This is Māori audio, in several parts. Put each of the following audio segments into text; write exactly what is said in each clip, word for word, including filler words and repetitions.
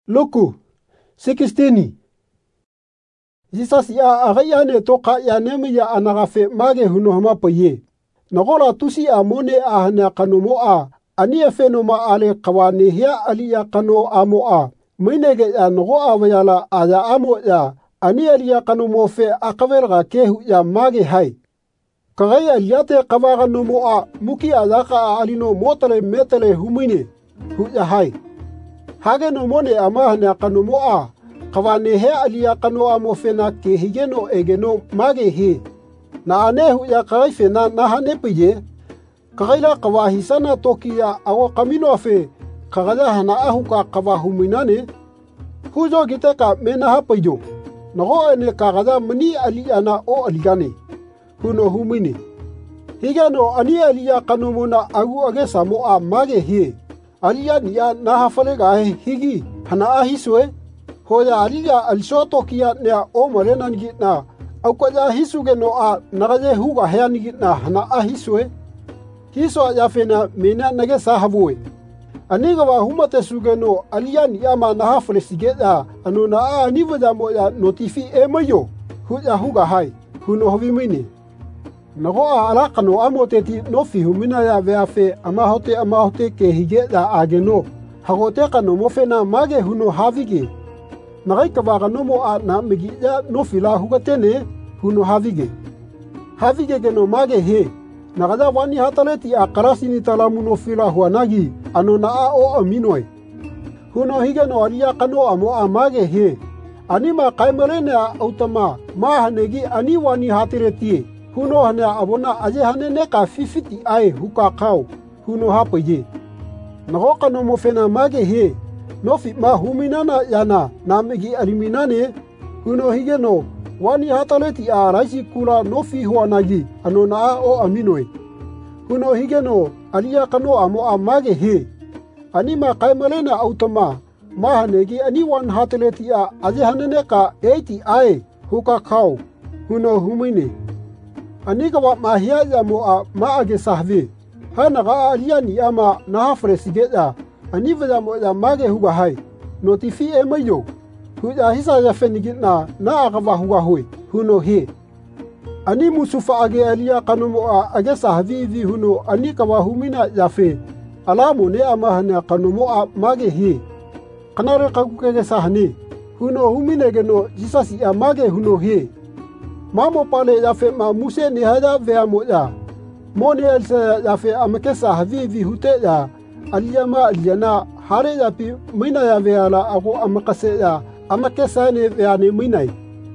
Luku sixteen. Jesus ya agayane toka ya nemi ya anagafe mage huno hama paye. Nagola tusi a mone a hana kanomo a ani fenoma ale kawane hia ali ya kano amo a minege ya nogo awayala aya amo ya ani ali ya kanomo fe akaverga kehu ya mage hai. Kagaya liate kawaga nomo a muki ayaka alino motale metale humine hu ya hai. Hage no mone amahane akanomo a kawane he alia kano amo fena ke higeno egeno mage he na anehu ya kai fena na hane pije kagaila kawahisana tokia awo kamino afe kagala hana ahu ka kawahuminane hujo giteka mena hapajo nago ene kagada mani ali ana o aligane huno humine higeno ani alia kanomo na agu age samo a mage he alia niya na hafale gahe higi hana ahiswe hoya alia alsoto kia nea o morena ngitna au kwa hisuge no a nagaje huga hea ngitna hana ahiswe hiso ya fena mena nage sahabwe aniga wa humate suge no alia niya ma na hafale sigeda anu na a nivo ja mo ya notifi emayo huja huga hai huno hovimini nago a alaka no amoteti no fi humina ya veafe ama hote ama hote ke hige da ageno hagote kano mofena mage huno havige nagai kabaga no mo a na megi ya no fila hugatene huno havige havige geno mage he nagaja wani hataleti a karasini talamu no fila huanagi ano na a o aminoi huno hige no alia kano amo a mage he anima kaimelene a automa ma hanegi ani wani hatireti huno hana abona aje hane ne ka fifty ai huka kau huno hapaye nago kano mo fena mage he no fi ma huminana yana namegi aliminane huno higeno wani hataleti a raisi kula no fi huanagi ano na o aminoi huno higeno alia kano amo a mage he anima kaimalena automa ma hanegi ani wan hataleti a aje hane ne ka eighty ai huka kau huno humine aniga wa mahia ya mo a maage sahve hana ga alia ni ama na hafre sigeda aniva ya mo ya mage huga hai notifi emayo huja hisa ya fenigina na agava huga hoi huno he ani musufa age alia kanomo a age sahvi vi huno anika wa humina ya fe alamu ne ama hana kanomo a mage he kanare kaguke sahni huno humine geno jisasi ya mage huno he mamo pale ya fe ma muse ni hada vea moja moni elsa ya fe amekesa havivi hute ya aliyama aliyana hare ya pi mina ya vea la ako amakase ya amekesa ne vea ne minai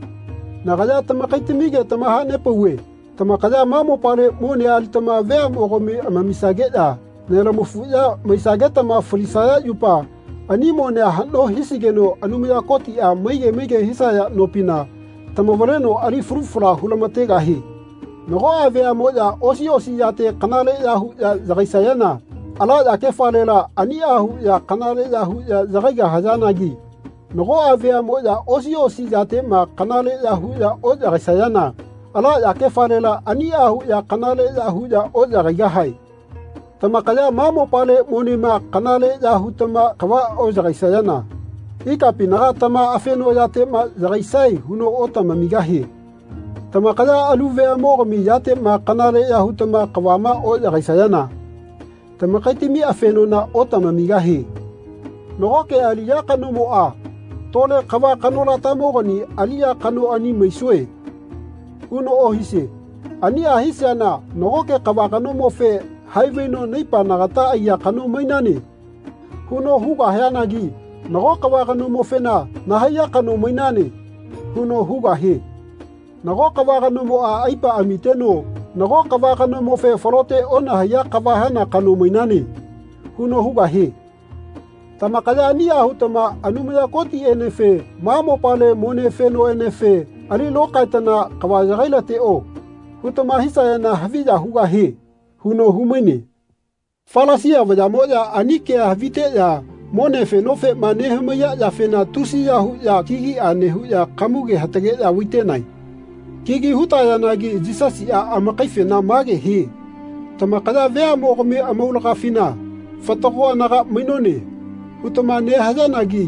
nagaja tamakaiti mige tamaha ne pawe tamakaja mamo pale moni alitama vea mogomi amamisageda nela mufuya misageta ma fulisaya yupa ani moni hando hisigeno anumia koti a mege mege hisaya nopina tamavareno ari frufura hulamate gahi nago ave moja osi osi yate kanale yahu ya zagaisayana ala ya kefalela ani yahu ya kanale yahu ya zagaiga hazanagi nago ave moja osi osi yate ma kanale yahu ya o zagaisayana ala ya kefalela ani yahu ya kanale yahu ya o zagaiga hai tamakaya mamo pale monima kanale yahu tama kawa o zagaisayana ika pinaga tama afeno yate ma zagaisai huno otama migahi tama kada aluve amogomi yate ma kanale yahu tama kawama o zagaisayana tama kaitimi afeno na otama migahi nogoke aliya kano mo a tole kawa kanola tamogoni aliya kano ani meisue huno ohise ani ahise ana nogoke kawa kano mo fe highway no neipa nagata aya kano mainane huno huga heanagi nago kawaga no mofena na haya kano mainane huno huga he nago kawaga no mo a aipa amiteno nago kawaga no mofe forote ona haya kawahana kano mainane huno huga he tamakaya ni ahutama anumya koti enefe mamo pale mone feno enefe ali lokaitana kawajaila te o hutama hisayana havija huga he huno humene falasia vajamoja anike havite ya mone fe no fe manehu ya ya fena tusi ya hu ya kigi anehu ya kamuge hatage ya witenai kigi huta ya nagi jisasi ya amakai na mage he tamakada vea mogome amaulaka fina fatako anaga minone hutama ne hazanagi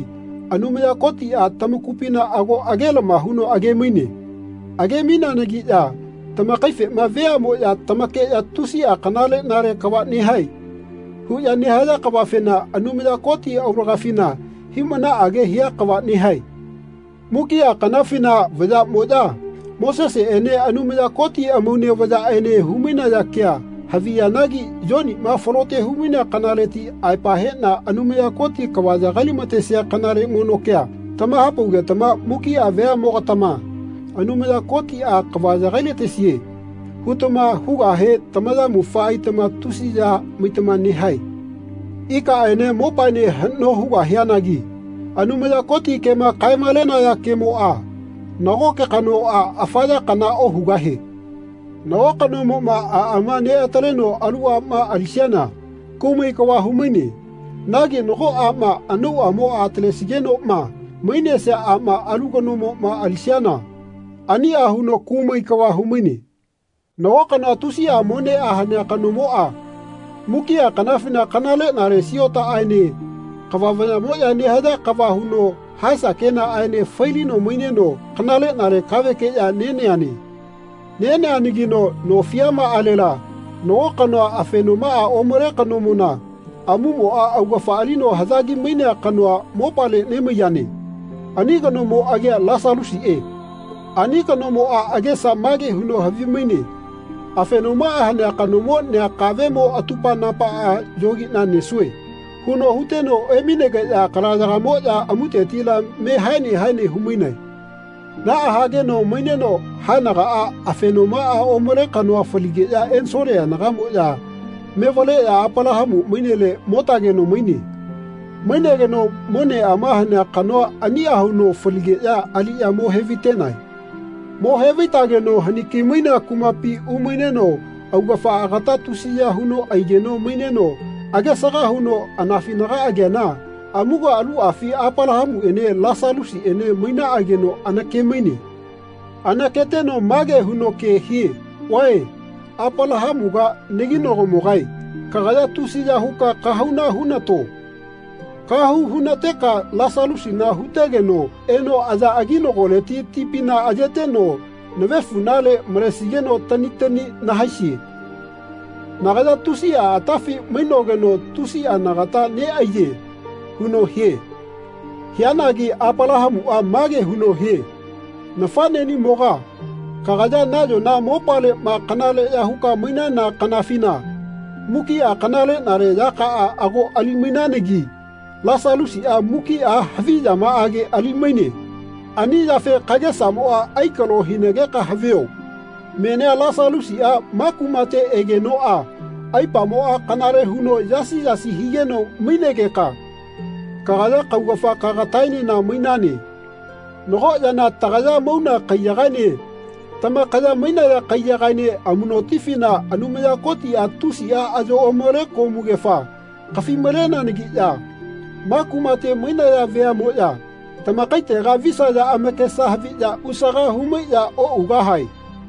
Anumaya Koti a tamakupina ago agelama huno agemine. Agemina nagi ya tamakaife ma vea mo ya tamake ya tusi a kanale nare kawa nihai. Hu ya nihaya kawa fena Anumaya Koti auragafina himana age hiya kawa nihai. Muki a kanafina vada moda. Moses ene Anumaya Koti amune vada ene humina ya kia. Havia nagi Joni ma forote humina kanaleti aipahena Anumaya Koti kawaja galimate sia kanale monokea. Tama hapuga tama muki a vea moga tama. Anumaya Koti a kawaja galite sie. Hutama huga he tamada mufai tama tusi ya mitama nihai. Ika ene mopane hano huga hianagi. Anumaya Koti kema kaimalena ya kemo a. Nago ke kano a afaya kana o huga he. Nago kano mo ma a ama ne ataleno alua ma alisiana. Kume kawa humini. Nagi nogo a ma anu a mo a telesigeno ma. Mine se a ma alugano mo ma alisiana. Ani a huno kume kawa humini. Nago kana tusi a mone a hane kano mo a. Muki a kanafina kanale na resiota aine. Kawavana mo ya ni hada kawa huno. Haisa kena aine failino mwineno kanale nare kaweke ya nene ani. Nene anigino no fiama alela. No kano afenoma a omore kano muna. Amumo a augafa alino hazagi mwine kanoa mopale neme yani. Anigano mo age lasalusi e. Anigano mo a age samage huno havi mwine. Afenoma a hane kano mo ne kave mo atupa napa a jogi na nesue. Huno huteno eminega ya karajaga mo ya amute tila me haini haini humine. Na ahage no mwine no hainaga a afenoma a omore kanua falige ya ensore ya nagamo ya me vole ya apala hamu mwine le motage no mwine. Mwine ge no mone amahane kanua ania huno falige ya ali ya mo hevi tenai. Mo hevi tage no haniki mwine kumapi umwine no augafa agata tusi ya huno aigeno mwine no age saga huno anafinaga agena amugo alu afi apala hamu ene lasalusi ene mwina ageno anake mwini. Anakete no mage huno ke hie wae apala hamu ga negino gomogai kagaya tusi ya huka kahuna hunato. Kahu hunateka lasalusi na hutegeno eno aza agino goleti tipina ajeteno neve funale mresigeno tanitani na haisi. Nagata tusi a atafi minogeno tusi a nagata ne aye huno he. Hianagi apalahamu a mage huno he. Nafane ni moga. Kagaja najo na mopale ma kanale ya huka mina na kanafina. Muki a kanale na re yaka a ago alimina negi. Lasalusi a muki a havija ma age alimine. Ani yafe kage samo a aikalo hinege ka haveo. Mene lasalusi a makumate egeno a aipamo a kanare huno yasi yasi higeno minegeka. Kagaya kaugafa kagataini na minani. Nogo yana tagaya mauna kayagane. Tama kaya mina ya kayagane amunotifina Anumaya Koti a tusi a ajo omore komugefa. Kafimerena nigiya. Makumate mina ya vea moya. Tama kaite ga visa ya amekesa havija usaga hume ya o ugahai.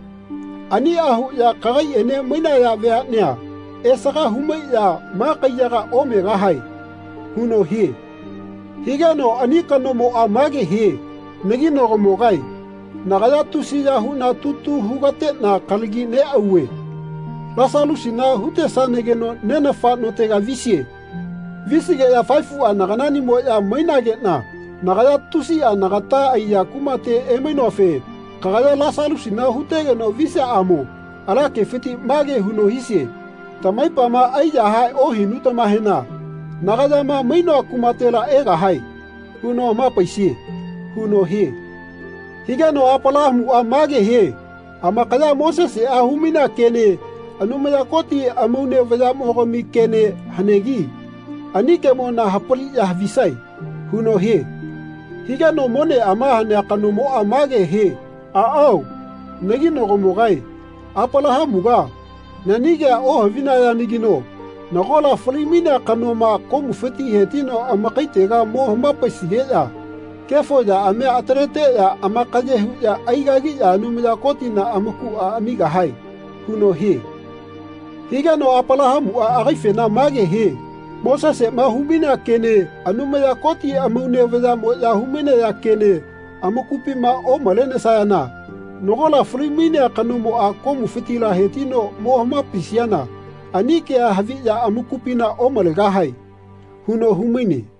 Ani ahu ya kagai ene mina ya vea nea. Esaga hume ya makayaga omega hai. Huno he. Higano anikano mo amage he. Negino gomogai. Nagaya tusi ya huna tutu hugate na kalgi ne awe. Lasalusi na hute sa negeno nena fa notega visie. Visige ya faifu a naganani mo ya mainage na. Nagaya tusi a nagata aya kumate emenofe. Kagaya lasalusi na hutege no vise amo. Ala ke fiti mage huno hisie. Tamaipa ma aya hai o hinuta mahena. Nagaya ma maino kumatela ega hai. Huno ma paisi. Huno he. Higano apalamu a mage he. Amakaya Moses e ahumina kene. Anumaya Koti amune vaya mohomi kene hanegi. Anike mo na hapoli ya visai. Huno he. Higano mone amahane akanumo amage he. Aau. Negino gomogai. Apalahamuga. Naniga o havina ya nigino. Nagola frimina kanoma komu feti hetino amakaitega mo mapasigeya. Kefo ya ame atrete ya amakaje ya aigagi ya Anumaya Koti na amaku a amiga hai. Huno he. Higano apalahamu a agaife na mage he. Moses ma humina kene anuma ya koti amune vada mo ya humina ya kene amukupi ma o malene sayana. Nogola frimine kanumo a komu fitila hetino mohama pisiana. Anike a havi ya amukupina o malegahai. Huno humine.